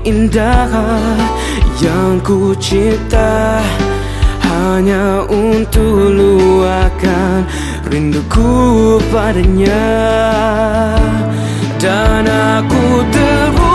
indah yang ku cipta hanya untuk luahkan rinduku padanya. Dan aku terus